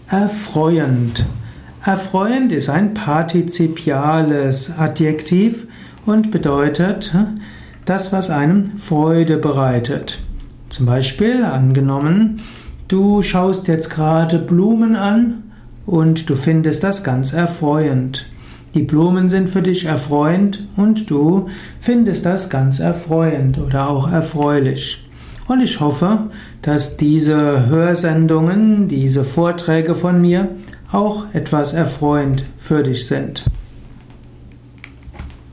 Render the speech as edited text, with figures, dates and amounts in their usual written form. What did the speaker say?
Erfreuend. Erfreuend ist ein partizipiales Adjektiv und bedeutet das, was einem Freude bereitet. Zum Beispiel angenommen, du schaust jetzt gerade Blumen an und du findest das ganz erfreuend. Die Blumen sind für dich erfreuend und du findest das ganz erfreuend oder auch erfreulich. Und ich hoffe, dass diese Hörsendungen, diese Vorträge von mir auch etwas erfreuend für dich sind.